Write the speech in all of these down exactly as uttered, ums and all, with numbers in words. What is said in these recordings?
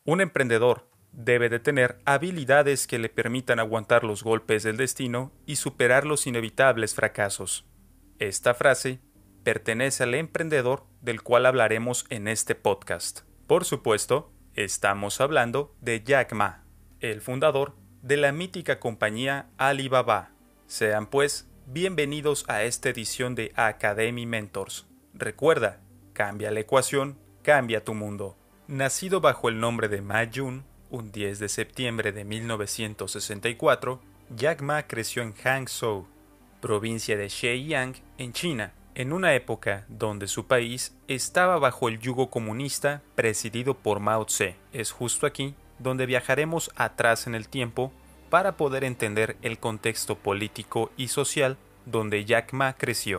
Un emprendedor debe de tener habilidades que le permitan aguantar los golpes del destino y superar los inevitables fracasos. Esta frase pertenece al emprendedor del cual hablaremos en este podcast. Por supuesto, estamos hablando de Jack Ma, el fundador de la mítica compañía Alibaba. Sean pues bienvenidos a esta edición de Academy Mentors. Recuerda, cambia la ecuación, cambia tu mundo. Nacido bajo el nombre de Ma Jun, un diez de septiembre de mil novecientos sesenta y cuatro, Jack Ma creció en Hangzhou, provincia de Zhejiang, en China, en una época donde su país estaba bajo el yugo comunista presidido por Mao Tse. Es justo aquí donde viajaremos atrás en el tiempo para poder entender el contexto político y social donde Jack Ma creció.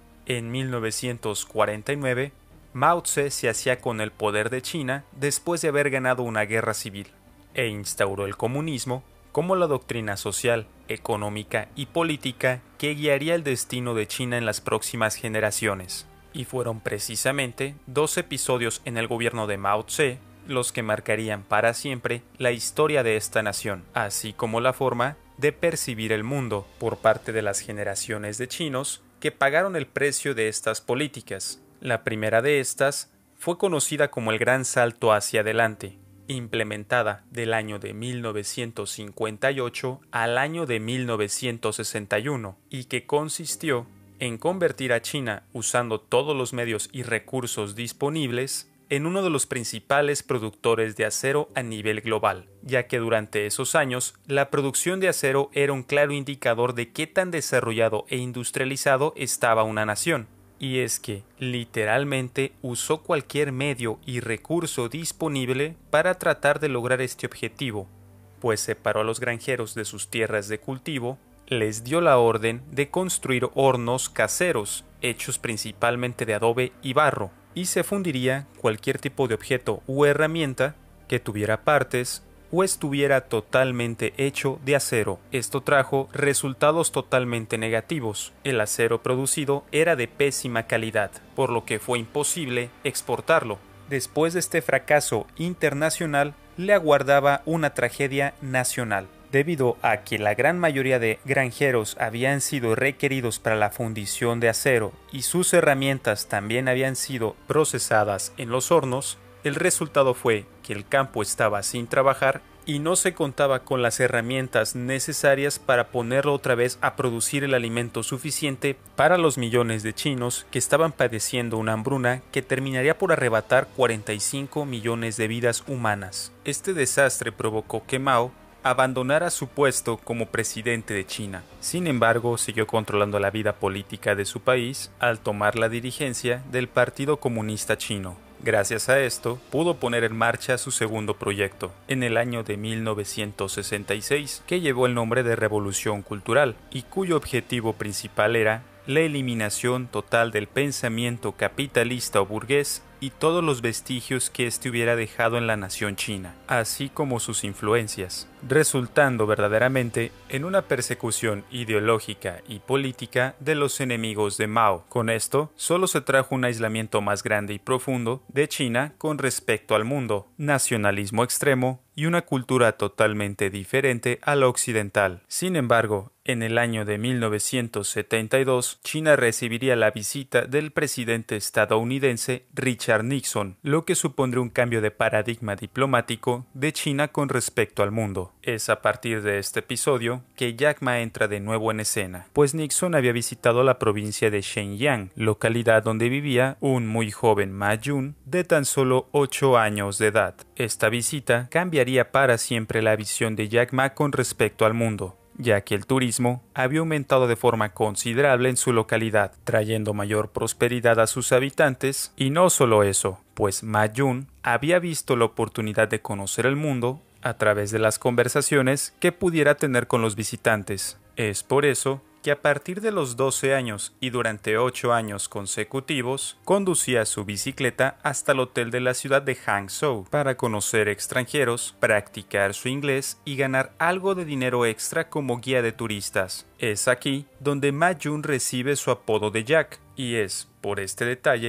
En mil novecientos cuarenta y nueve, Mao Tse se hacía con el poder de China después de haber ganado una guerra civil, e instauró el comunismo como la doctrina social, económica y política que guiaría el destino de China en las próximas generaciones. Y fueron precisamente dos episodios en el gobierno de Mao Tse los que marcarían para siempre la historia de esta nación, así como la forma de percibir el mundo por parte de las generaciones de chinos que pagaron el precio de estas políticas. La primera de estas fue conocida como el Gran Salto hacia adelante, implementada del año de mil novecientos cincuenta y ocho al año de mil novecientos sesenta y uno, y que consistió en convertir a China, usando todos los medios y recursos disponibles, en uno de los principales productores de acero a nivel global, ya que durante esos años la producción de acero era un claro indicador de qué tan desarrollado e industrializado estaba una nación. Y es que, literalmente, usó cualquier medio y recurso disponible para tratar de lograr este objetivo, pues separó a los granjeros de sus tierras de cultivo, les dio la orden de construir hornos caseros, hechos principalmente de adobe y barro, y se fundiría cualquier tipo de objeto u herramienta que tuviera partes o estuviera totalmente hecho de acero. Esto trajo resultados totalmente negativos. El acero producido era de pésima calidad, por lo que fue imposible exportarlo. Después de este fracaso internacional, le aguardaba una tragedia nacional, debido a que la gran mayoría de granjeros habían sido requeridos para la fundición de acero y sus herramientas también habían sido procesadas en los hornos. El resultado fue que el campo estaba sin trabajar y no se contaba con las herramientas necesarias para ponerlo otra vez a producir el alimento suficiente para los millones de chinos que estaban padeciendo una hambruna que terminaría por arrebatar cuarenta y cinco millones de vidas humanas. Este desastre provocó que Mao abandonara su puesto como presidente de China. Sin embargo, siguió controlando la vida política de su país al tomar la dirigencia del Partido Comunista Chino. Gracias a esto, pudo poner en marcha su segundo proyecto, en el año de mil novecientos sesenta y seis, que llevó el nombre de Revolución Cultural, y cuyo objetivo principal era la eliminación total del pensamiento capitalista o burgués y todos los vestigios que éste hubiera dejado en la nación china, así como sus influencias, resultando verdaderamente en una persecución ideológica y política de los enemigos de Mao. Con esto, solo se trajo un aislamiento más grande y profundo de China con respecto al mundo, nacionalismo extremo y una cultura totalmente diferente a la occidental. Sin embargo, en el año de mil novecientos setenta y dos, China recibiría la visita del presidente estadounidense Richard Nixon, lo que supondría un cambio de paradigma diplomático de China con respecto al mundo. Es a partir de este episodio que Jack Ma entra de nuevo en escena, pues Nixon había visitado la provincia de Zhejiang, localidad donde vivía un muy joven Ma Jun de tan solo ocho años de edad. Esta visita cambiaría para siempre la visión de Jack Ma con respecto al mundo, ya que el turismo había aumentado de forma considerable en su localidad, trayendo mayor prosperidad a sus habitantes, y no solo eso, pues Ma Jun había visto la oportunidad de conocer el mundo a través de las conversaciones que pudiera tener con los visitantes. Es por eso que a partir de los doce años y durante ocho años consecutivos, conducía su bicicleta hasta el hotel de la ciudad de Hangzhou para conocer extranjeros, practicar su inglés y ganar algo de dinero extra como guía de turistas. Es aquí donde Ma Jun recibe su apodo de Jack, y es por este detalle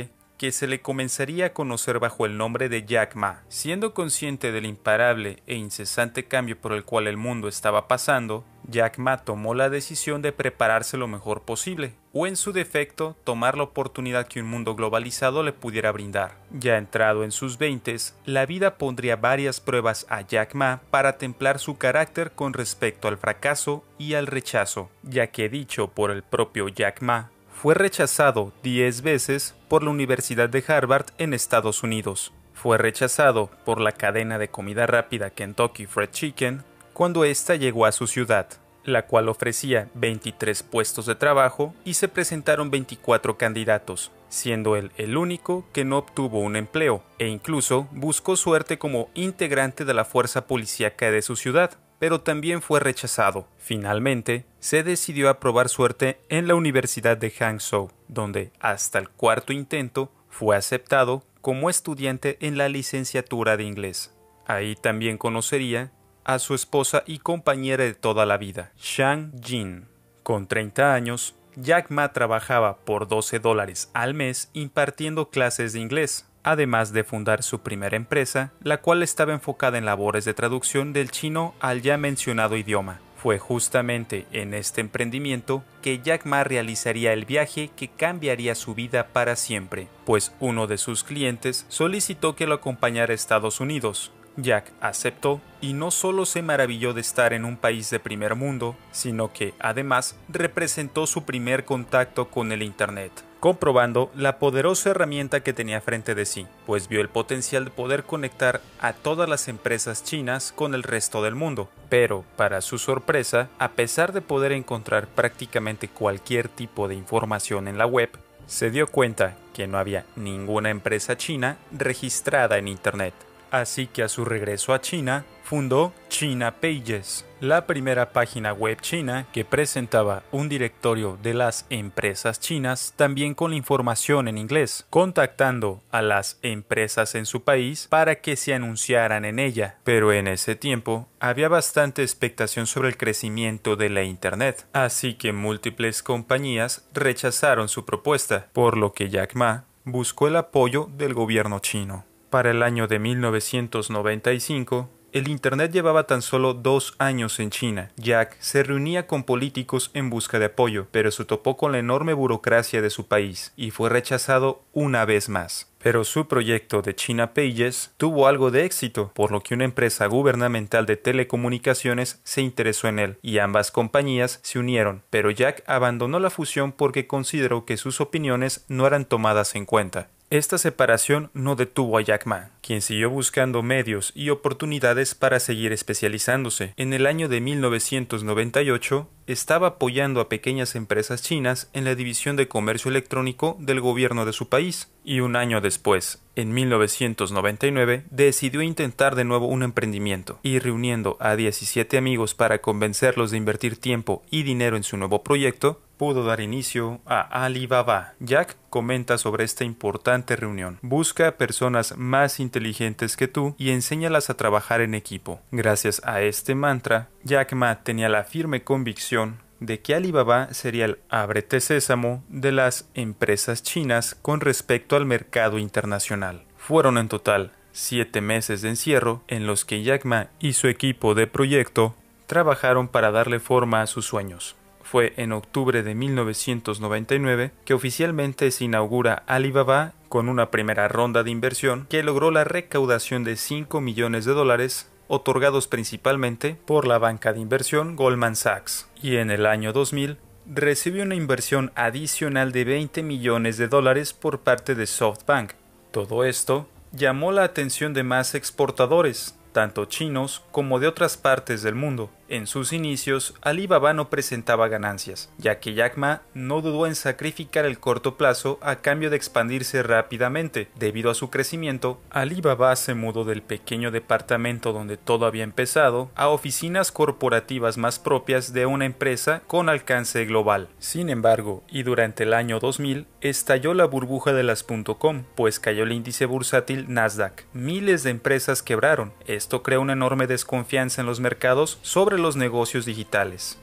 que se le comenzaría a conocer bajo el nombre de Jack Ma. Siendo consciente del imparable e incesante cambio por el cual el mundo estaba pasando, Jack Ma tomó la decisión de prepararse lo mejor posible, o en su defecto, tomar la oportunidad que un mundo globalizado le pudiera brindar. Ya entrado en sus veintes, la vida pondría varias pruebas a Jack Ma para templar su carácter con respecto al fracaso y al rechazo, ya que dicho por el propio Jack Ma, fue rechazado diez veces por la Universidad de Harvard en Estados Unidos. Fue rechazado por la cadena de comida rápida Kentucky Fried Chicken cuando ésta llegó a su ciudad, la cual ofrecía veintitrés puestos de trabajo y se presentaron veinticuatro candidatos, siendo él el único que no obtuvo un empleo, e incluso buscó suerte como integrante de la fuerza policíaca de su ciudad, pero también fue rechazado. Finalmente, se decidió a probar suerte en la Universidad de Hangzhou, donde, hasta el cuarto intento, fue aceptado como estudiante en la licenciatura de inglés. Ahí también conocería a su esposa y compañera de toda la vida, Shang Jin. Con treinta años, Jack Ma trabajaba por doce dólares al mes impartiendo clases de inglés, además de fundar su primera empresa, la cual estaba enfocada en labores de traducción del chino al ya mencionado idioma. Fue justamente en este emprendimiento que Jack Ma realizaría el viaje que cambiaría su vida para siempre, pues uno de sus clientes solicitó que lo acompañara a Estados Unidos. Jack aceptó y no solo se maravilló de estar en un país de primer mundo, sino que además representó su primer contacto con el Internet, comprobando la poderosa herramienta que tenía frente de sí, pues vio el potencial de poder conectar a todas las empresas chinas con el resto del mundo. Pero, para su sorpresa, a pesar de poder encontrar prácticamente cualquier tipo de información en la web, se dio cuenta que no había ninguna empresa china registrada en Internet. Así que a su regreso a China, fundó China Pages, la primera página web china que presentaba un directorio de las empresas chinas también con la información en inglés, contactando a las empresas en su país para que se anunciaran en ella. Pero en ese tiempo había bastante expectación sobre el crecimiento de la Internet, así que múltiples compañías rechazaron su propuesta, por lo que Jack Ma buscó el apoyo del gobierno chino. Para el año de mil novecientos noventa y cinco, el Internet llevaba tan solo dos años en China. Jack se reunía con políticos en busca de apoyo, pero se topó con la enorme burocracia de su país y fue rechazado una vez más. Pero su proyecto de China Pages tuvo algo de éxito, por lo que una empresa gubernamental de telecomunicaciones se interesó en él, y ambas compañías se unieron, pero Jack abandonó la fusión porque consideró que sus opiniones no eran tomadas en cuenta. Esta separación no detuvo a Jack Ma, quien siguió buscando medios y oportunidades para seguir especializándose. En el año de mil novecientos noventa y ocho, estaba apoyando a pequeñas empresas chinas en la división de comercio electrónico del gobierno de su país, y un año después, en mil novecientos noventa y nueve, decidió intentar de nuevo un emprendimiento, y reuniendo a diecisiete amigos para convencerlos de invertir tiempo y dinero en su nuevo proyecto, pudo dar inicio a Alibaba. Jack comenta sobre esta importante reunión. Busca a personas más inteligentes que tú y enséñalas a trabajar en equipo. Gracias a este mantra, Jack Ma tenía la firme convicción de que Alibaba sería el ábrete sésamo de las empresas chinas con respecto al mercado internacional. Fueron en total siete meses de encierro en los que Jack Ma y su equipo de proyecto trabajaron para darle forma a sus sueños. Fue en octubre de mil novecientos noventa y nueve que oficialmente se inaugura Alibaba con una primera ronda de inversión que logró la recaudación de cinco millones de dólares, otorgados principalmente por la banca de inversión Goldman Sachs, y en el año dos mil recibió una inversión adicional de veinte millones de dólares por parte de SoftBank. Todo esto llamó la atención de más exportadores, tanto chinos como de otras partes del mundo. En sus inicios, Alibaba no presentaba ganancias, ya que Jack Ma no dudó en sacrificar el corto plazo a cambio de expandirse rápidamente. Debido a su crecimiento, Alibaba se mudó del pequeño departamento donde todo había empezado a oficinas corporativas más propias de una empresa con alcance global. Sin embargo, y durante el año dos mil, estalló la burbuja de las .com, pues cayó el índice bursátil Nasdaq. Miles de empresas quebraron. Esto creó una enorme desconfianza en los mercados sobre los negocios digitales.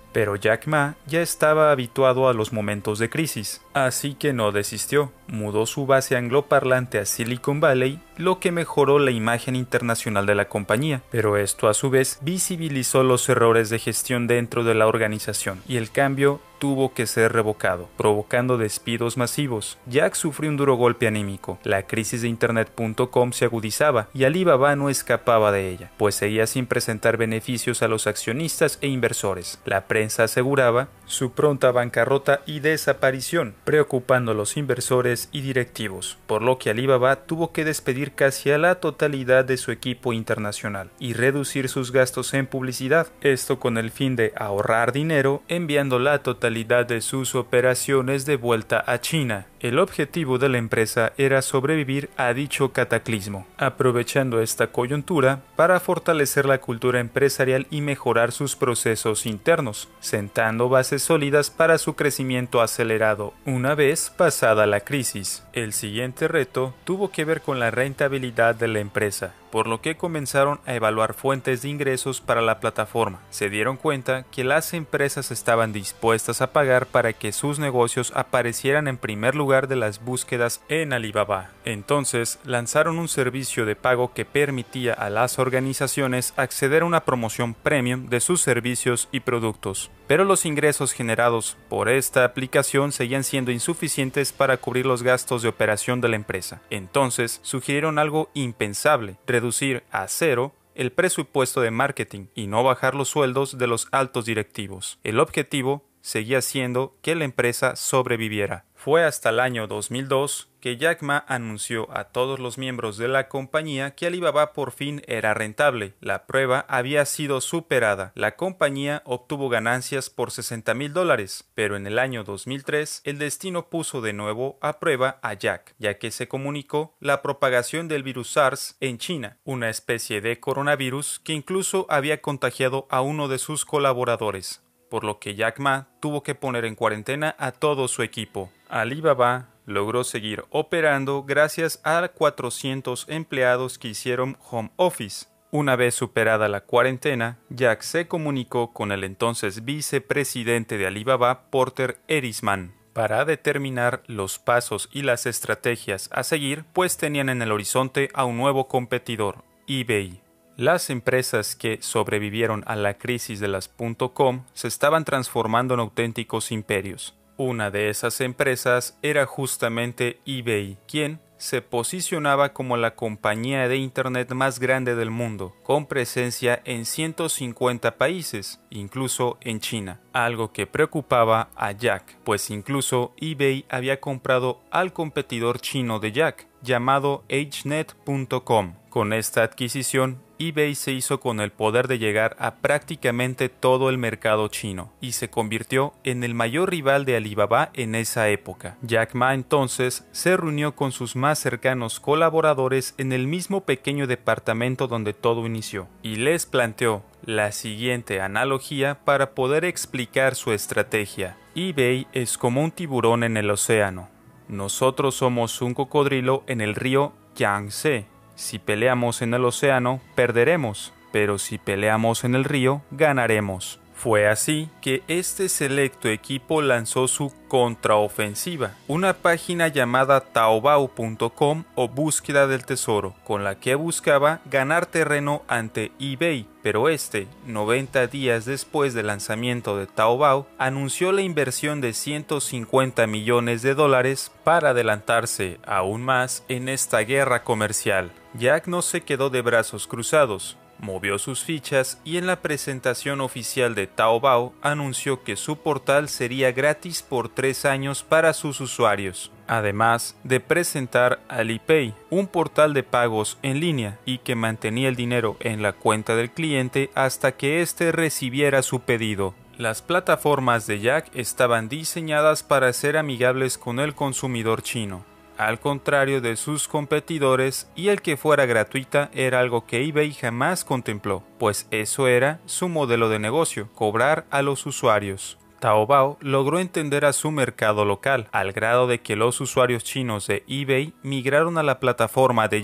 Pero Jack Ma ya estaba habituado a los momentos de crisis, así que no desistió. Mudó su base angloparlante a Silicon Valley, lo que mejoró la imagen internacional de la compañía, pero esto a su vez visibilizó los errores de gestión dentro de la organización, y el cambio tuvo que ser revocado, provocando despidos masivos. Jack sufrió un duro golpe anímico. La crisis de Internet punto com se agudizaba y Alibaba no escapaba de ella, pues seguía sin presentar beneficios a los accionistas e inversores. La prensa aseguraba su pronta bancarrota y desaparición, preocupando a los inversores y directivos, por lo que Alibaba tuvo que despedir casi a la totalidad de su equipo internacional y reducir sus gastos en publicidad, esto con el fin de ahorrar dinero, enviando la totalidad de sus operaciones de vuelta a China. El objetivo de la empresa era sobrevivir a dicho cataclismo, aprovechando esta coyuntura para fortalecer la cultura empresarial y mejorar sus procesos internos, sentando bases sólidas para su crecimiento acelerado una vez pasada la crisis. El siguiente reto tuvo que ver con la rentabilidad de la empresa, por lo que comenzaron a evaluar fuentes de ingresos para la plataforma. Se dieron cuenta que las empresas estaban dispuestas a pagar para que sus negocios aparecieran en primer lugar de las búsquedas en Alibaba. Entonces lanzaron un servicio de pago que permitía a las organizaciones acceder a una promoción premium de sus servicios y productos. Pero los ingresos generados por esta aplicación seguían siendo insuficientes para cubrir los gastos de operación de la empresa. Entonces sugirieron algo impensable: reducir a cero el presupuesto de marketing y no bajar los sueldos de los altos directivos. El objetivo seguía siendo que la empresa sobreviviera. Fue hasta el año dos mil dos que Jack Ma anunció a todos los miembros de la compañía que Alibaba por fin era rentable. La prueba había sido superada. La compañía obtuvo ganancias por sesenta mil dólares, pero en el año dos mil tres el destino puso de nuevo a prueba a Jack, ya que se comunicó la propagación del virus SARS en China, una especie de coronavirus que incluso había contagiado a uno de sus colaboradores, por lo que Jack Ma tuvo que poner en cuarentena a todo su equipo. Alibaba logró seguir operando gracias a cuatrocientos empleados que hicieron home office. Una vez superada la cuarentena, Jack se comunicó con el entonces vicepresidente de Alibaba, Porter Erisman, para determinar los pasos y las estrategias a seguir, pues tenían en el horizonte a un nuevo competidor, eBay. Las empresas que sobrevivieron a la crisis de las .com se estaban transformando en auténticos imperios. Una de esas empresas era justamente eBay, quien se posicionaba como la compañía de Internet más grande del mundo, con presencia en ciento cincuenta países, incluso en China, algo que preocupaba a Jack, pues incluso eBay había comprado al competidor chino de Jack, llamado H net punto com. Con esta adquisición, eBay se hizo con el poder de llegar a prácticamente todo el mercado chino y se convirtió en el mayor rival de Alibaba en esa época. Jack Ma entonces se reunió con sus más cercanos colaboradores en el mismo pequeño departamento donde todo inició y les planteó la siguiente analogía para poder explicar su estrategia. eBay es como un tiburón en el océano. Nosotros somos un cocodrilo en el río Yangtze. Si peleamos en el océano, perderemos, pero si peleamos en el río, ganaremos. Fue así que este selecto equipo lanzó su contraofensiva, una página llamada Taobao punto com o búsqueda del tesoro, con la que buscaba ganar terreno ante eBay, pero este, noventa días después del lanzamiento de Taobao, anunció la inversión de ciento cincuenta millones de dólares para adelantarse aún más en esta guerra comercial. Jack no se quedó de brazos cruzados. Movió sus fichas y en la presentación oficial de Taobao anunció que su portal sería gratis por tres años para sus usuarios, además de presentar Alipay, un portal de pagos en línea y que mantenía el dinero en la cuenta del cliente hasta que éste recibiera su pedido. Las plataformas de Jack estaban diseñadas para ser amigables con el consumidor chino, al contrario de sus competidores, y el que fuera gratuita era algo que eBay jamás contempló, pues eso era su modelo de negocio, cobrar a los usuarios. Taobao logró entender a su mercado local, al grado de que los usuarios chinos de eBay migraron a la plataforma de Jack,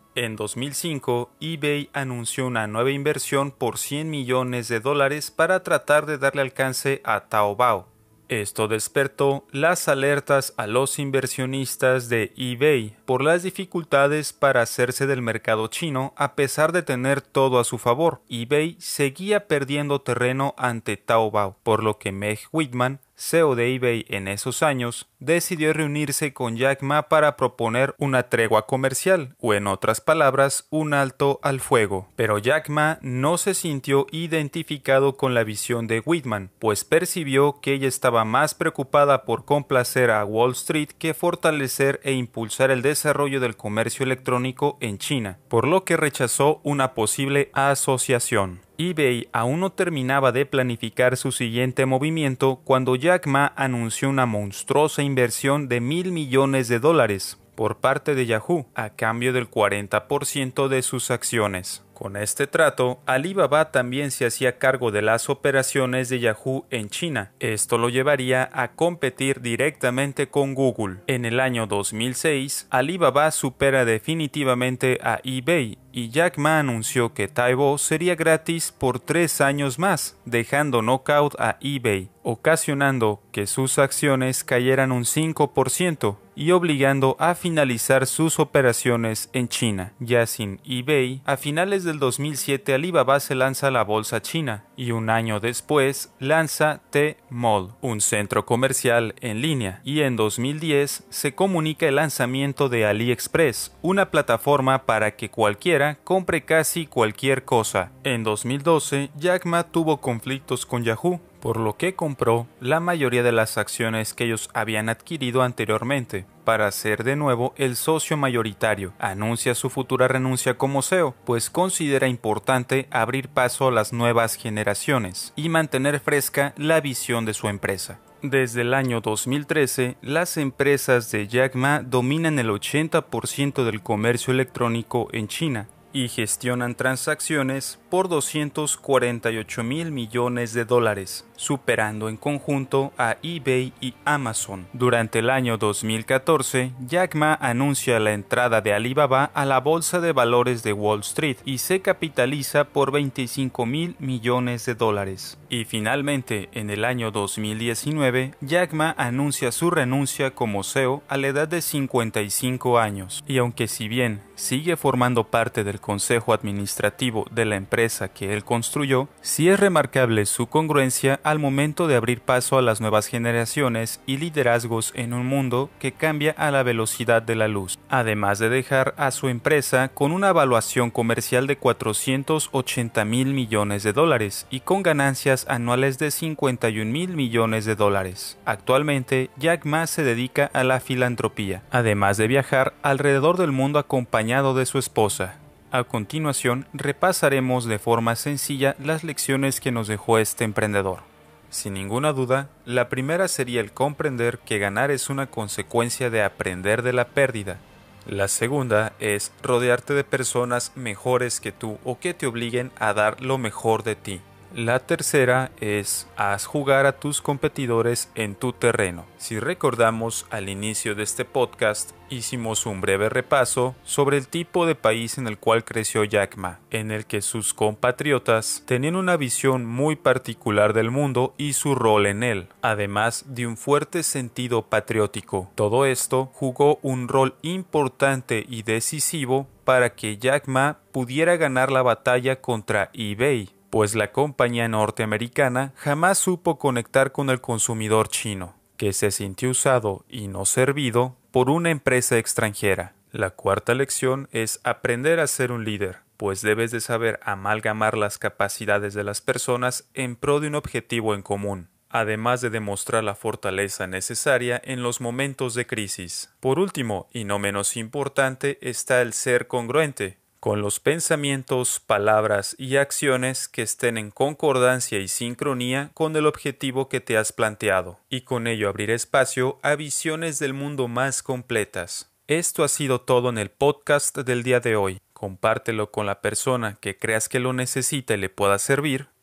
En dos mil cinco, eBay anunció una nueva inversión por cien millones de dólares para tratar de darle alcance a Taobao. Esto despertó las alertas a los inversionistas de eBay por las dificultades para hacerse del mercado chino a pesar de tener todo a su favor. eBay seguía perdiendo terreno ante Taobao, por lo que Meg Whitman, C E O de eBay en esos años, decidió reunirse con Jack Ma para proponer una tregua comercial, o en otras palabras, un alto al fuego. Pero Jack Ma no se sintió identificado con la visión de Whitman, pues percibió que ella estaba más preocupada por complacer a Wall Street que fortalecer e impulsar el desarrollo del comercio electrónico en China, por lo que rechazó una posible asociación. eBay aún no terminaba de planificar su siguiente movimiento cuando Jack Ma anunció una monstruosa inversión de mil millones de dólares por parte de Yahoo a cambio del cuarenta por ciento de sus acciones. Con este trato, Alibaba también se hacía cargo de las operaciones de Yahoo en China. Esto lo llevaría a competir directamente con Google. En el año dos mil seis, Alibaba supera definitivamente a eBay y Jack Ma anunció que Taobao sería gratis por tres años más, dejando knockout a eBay, ocasionando que sus acciones cayeran un cinco por ciento y obligando a finalizar sus operaciones en China. Ya sin eBay, a finales del dos mil siete Alibaba se lanza a la bolsa china y un año después lanza Tmall, un centro comercial en línea, y en dos mil diez se comunica el lanzamiento de AliExpress, una plataforma para que cualquiera compre casi cualquier cosa. En dos mil doce, Jack Ma tuvo conflictos con Yahoo, por lo que compró la mayoría de las acciones que ellos habían adquirido anteriormente, para ser de nuevo el socio mayoritario. Anuncia su futura renuncia como C E O, pues considera importante abrir paso a las nuevas generaciones y mantener fresca la visión de su empresa. Desde el año dos mil trece, las empresas de Jack Ma dominan el ochenta por ciento del comercio electrónico en China y gestionan transacciones por doscientos cuarenta y ocho mil millones de dólares, superando en conjunto a eBay y Amazon. Durante el año dos mil catorce, Jack Ma anuncia la entrada de Alibaba a la bolsa de valores de Wall Street y se capitaliza por veinticinco mil millones de dólares. Y finalmente, en el año dos mil diecinueve, Jack Ma anuncia su renuncia como C E O a la edad de cincuenta y cinco años. Y aunque si bien sigue formando parte del consejo administrativo de la empresa que él construyó, sí es remarcable su congruencia al momento de abrir paso a las nuevas generaciones y liderazgos en un mundo que cambia a la velocidad de la luz, además de dejar a su empresa con una evaluación comercial de cuatrocientos ochenta mil millones de dólares y con ganancias anuales de cincuenta y un mil millones de dólares. Actualmente, Jack Ma se dedica a la filantropía, además de viajar alrededor del mundo acompañado de su esposa. A continuación, repasaremos de forma sencilla las lecciones que nos dejó este emprendedor. Sin ninguna duda, la primera sería el comprender que ganar es una consecuencia de aprender de la pérdida. La segunda es rodearte de personas mejores que tú o que te obliguen a dar lo mejor de ti. La tercera es haz jugar a tus competidores en tu terreno. Si recordamos, al inicio de este podcast hicimos un breve repaso sobre el tipo de país en el cual creció Jack Ma, en el que sus compatriotas tenían una visión muy particular del mundo y su rol en él, además de un fuerte sentido patriótico. Todo esto jugó un rol importante y decisivo para que Jack Ma pudiera ganar la batalla contra eBay, pues la compañía norteamericana jamás supo conectar con el consumidor chino, que se sintió usado y no servido por una empresa extranjera. La cuarta lección es aprender a ser un líder, pues debes de saber amalgamar las capacidades de las personas en pro de un objetivo en común, además de demostrar la fortaleza necesaria en los momentos de crisis. Por último, y no menos importante, está el ser congruente, con los pensamientos, palabras y acciones que estén en concordancia y sincronía con el objetivo que te has planteado, y con ello abrir espacio a visiones del mundo más completas. Esto ha sido todo en el podcast del día de hoy. Compártelo con la persona que creas que lo necesita y le pueda servir,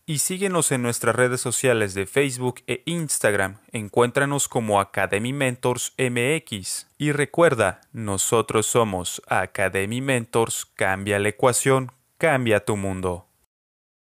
Y síguenos en nuestras redes sociales de Facebook e Instagram. Encuéntranos como Academy Mentors M X. Y recuerda, nosotros somos Academy Mentors. Cambia la ecuación, cambia tu mundo.